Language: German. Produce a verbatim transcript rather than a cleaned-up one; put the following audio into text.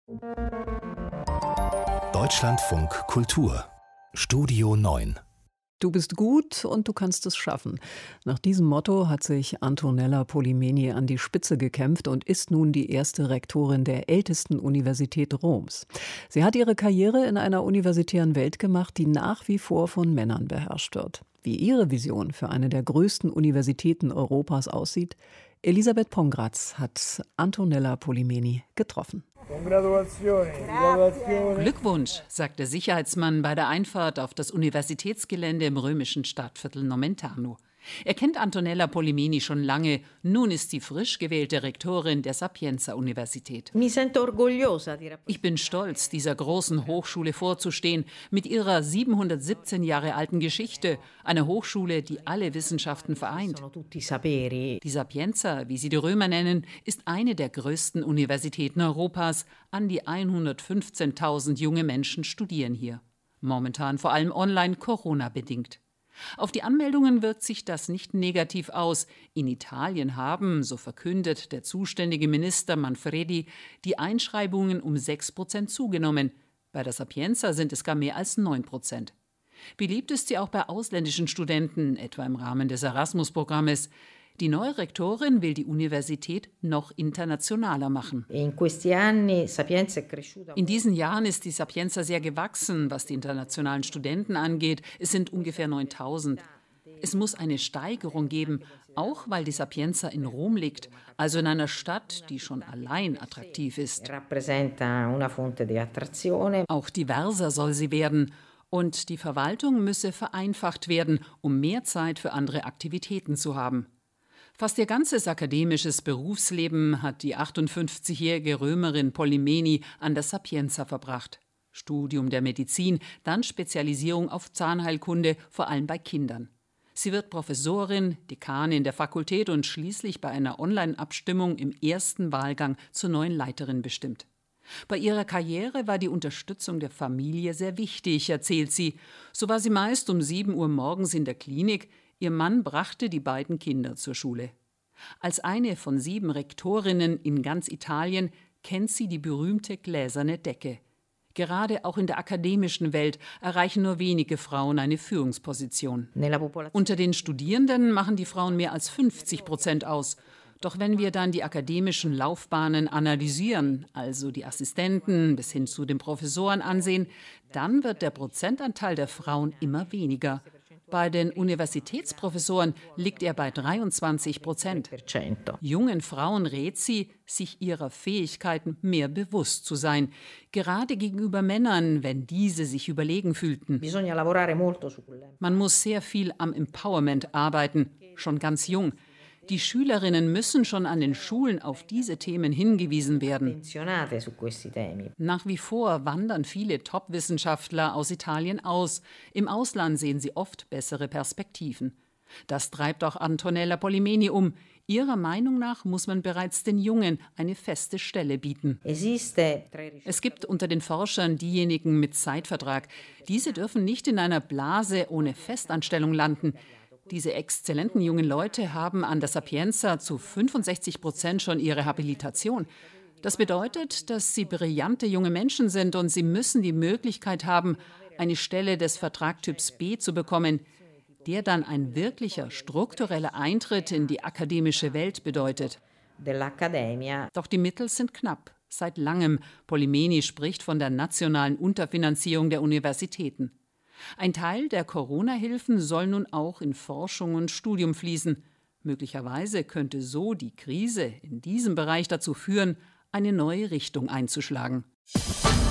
Deutschlandfunk Kultur Studio neun. Du bist gut und du kannst es schaffen. Nach diesem Motto hat sich Antonella Polimeni an die Spitze gekämpft und ist nun die erste Rektorin der ältesten Universität Roms. Sie hat ihre Karriere in einer universitären Welt gemacht, die nach wie vor von Männern beherrscht wird. Wie ihre Vision für eine der größten Universitäten Europas aussieht, Elisabeth Pongratz hat Antonella Polimeni getroffen. Glückwunsch, sagt der Sicherheitsmann bei der Einfahrt auf das Universitätsgelände im römischen Stadtviertel Nomentano. Er kennt Antonella Polimeni schon lange. Nun ist sie frisch gewählte Rektorin der Sapienza-Universität. Ich bin stolz, dieser großen Hochschule vorzustehen, mit ihrer siebenhundertsiebzehn Jahre alten Geschichte. Eine Hochschule, die alle Wissenschaften vereint. Die Sapienza, wie sie die Römer nennen, ist eine der größten Universitäten Europas. An die hundertfünfzehntausend junge Menschen studieren hier. Momentan vor allem online, Corona-bedingt. Auf die Anmeldungen wirkt sich das nicht negativ aus. In Italien haben, so verkündet der zuständige Minister Manfredi, die Einschreibungen um sechs Prozent zugenommen. Bei der Sapienza sind es gar mehr als neun Prozent. Beliebt ist sie auch bei ausländischen Studenten, etwa im Rahmen des Erasmus-Programmes. Die neue Rektorin will die Universität noch internationaler machen. In diesen Jahren ist die Sapienza sehr gewachsen, was die internationalen Studenten angeht. Es sind ungefähr neuntausend. Es muss eine Steigerung geben, auch weil die Sapienza in Rom liegt, also in einer Stadt, die schon allein attraktiv ist. Auch diverser soll sie werden. Und die Verwaltung müsse vereinfacht werden, um mehr Zeit für andere Aktivitäten zu haben. Fast ihr ganzes akademisches Berufsleben hat die achtundfünfzigjährige Römerin Polimeni an der Sapienza verbracht. Studium der Medizin, dann Spezialisierung auf Zahnheilkunde, vor allem bei Kindern. Sie wird Professorin, Dekanin der Fakultät und schließlich bei einer Online-Abstimmung im ersten Wahlgang zur neuen Leiterin bestimmt. Bei ihrer Karriere war die Unterstützung der Familie sehr wichtig, erzählt sie. So war sie meist um sieben Uhr morgens in der Klinik. Ihr Mann brachte die beiden Kinder zur Schule. Als eine von sieben Rektorinnen in ganz Italien kennt sie die berühmte gläserne Decke. Gerade auch in der akademischen Welt erreichen nur wenige Frauen eine Führungsposition. Unter den Studierenden machen die Frauen mehr als fünfzig Prozent aus. Doch wenn wir dann die akademischen Laufbahnen analysieren, also die Assistenten bis hin zu den Professoren ansehen, dann wird der Prozentanteil der Frauen immer weniger. Bei den Universitätsprofessoren liegt er bei dreiundzwanzig Prozent. Jungen Frauen rät sie, sich ihrer Fähigkeiten mehr bewusst zu sein, gerade gegenüber Männern, wenn diese sich überlegen fühlten. Man muss sehr viel am Empowerment arbeiten, schon ganz jung. Die Schülerinnen müssen schon an den Schulen auf diese Themen hingewiesen werden. Nach wie vor wandern viele Top-Wissenschaftler aus Italien aus. Im Ausland sehen sie oft bessere Perspektiven. Das treibt auch Antonella Polimeni um. Ihrer Meinung nach muss man bereits den Jungen eine feste Stelle bieten. Es gibt unter den Forschern diejenigen mit Zeitvertrag. Diese dürfen nicht in einer Blase ohne Festanstellung landen. Diese exzellenten jungen Leute haben an der Sapienza zu fünfundsechzig Prozent schon ihre Habilitation. Das bedeutet, dass sie brillante junge Menschen sind und sie müssen die Möglichkeit haben, eine Stelle des Vertragtyps B zu bekommen, der dann ein wirklicher struktureller Eintritt in die akademische Welt bedeutet. Doch die Mittel sind knapp, seit langem. Polimeni spricht von der nationalen Unterfinanzierung der Universitäten. Ein Teil der Corona-Hilfen soll nun auch in Forschung und Studium fließen. Möglicherweise könnte so die Krise in diesem Bereich dazu führen, eine neue Richtung einzuschlagen.